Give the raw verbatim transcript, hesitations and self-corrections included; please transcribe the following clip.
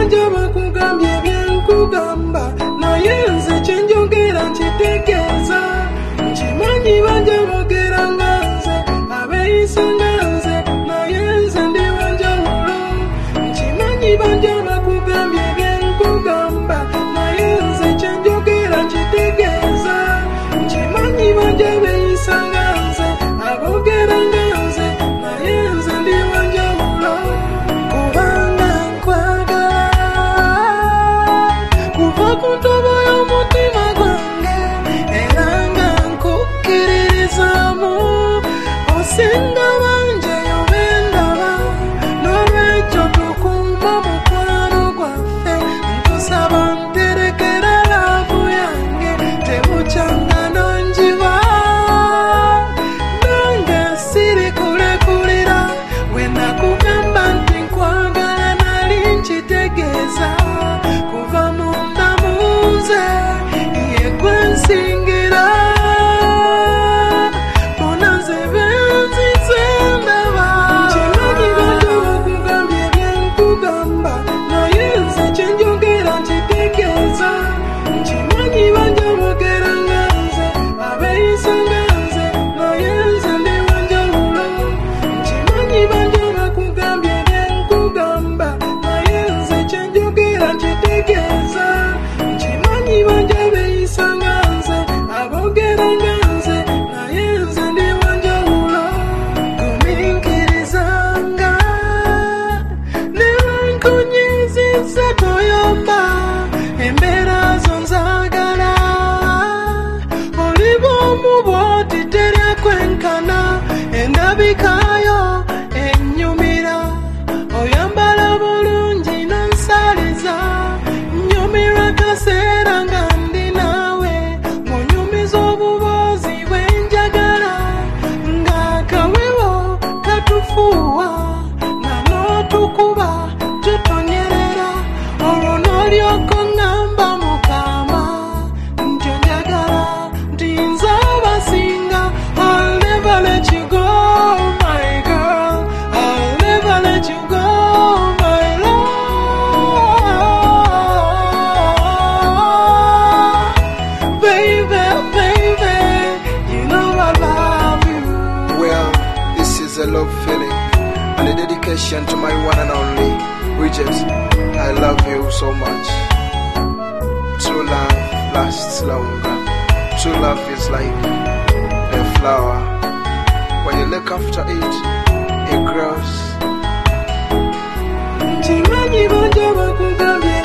banja bakugambye byenkugamba naye nze kyenjogera nkitegeeza nkimanyi banja boogera nga nze abeeyisa nga nze naye nze ndi wanjawulo nkimanyi banja bakugambye byenkugamba naye nze kyenjogera nkitegeeza nkimanyi banja beeyisa nga nze aboogera nga nze naye nze ndi wanjawulo kubanga nkwagala kuva ku ntobo y'omutima gwange era nga nkukkirizaamu osinga banje yobendaba n'olwekyo tukuuma mukwano gwaffe nkusaba nterekera laavu yange tebukyanga nonjiba nange sirikulekulira bwe nakugamba nti nkwagala nali nkitegeeza kuva munda munze ye gwe nsingira bona nze benzize ndaba nkimanyi banja bakugambye byenkugamba naye nze kyenjogera nkitegeeza nkimanyi banja boogera nga nze abeeyisa nga nze naye nze ndi wanjawulo nkimanyi banja bakugambye byenkugamba naye nze kyenjogera nkitegeeza nkimanyi banja beeyisa nga nze aboogera nga nze naye nze ndi wanjawulo gumiikirizanga ne bankunyiizizza toyomba embeera zo nzaagala oli bw'omu bw'oti terya kwenkana endabikayo ennyumira oyambala bulungi n'onsaliza nnyumirwa kaseera nga ndi naawe ng'onyumiza obubuuzi bwe njagala ng'akawewo katufuuwa nga n'otukuba tutonyerera olwo n'olyoka oŋŋamba mukama nti onjagala nti nze abasinga I'll never let you go my girl I'll never let you go my love baby baby you know I love you. Well, this is a love feeling and a dedication to my one and only Bridget. I love you so much. True love lasts longer. True love is like a flower. When you look after it, it grows. Nkimanyi banja bakugambye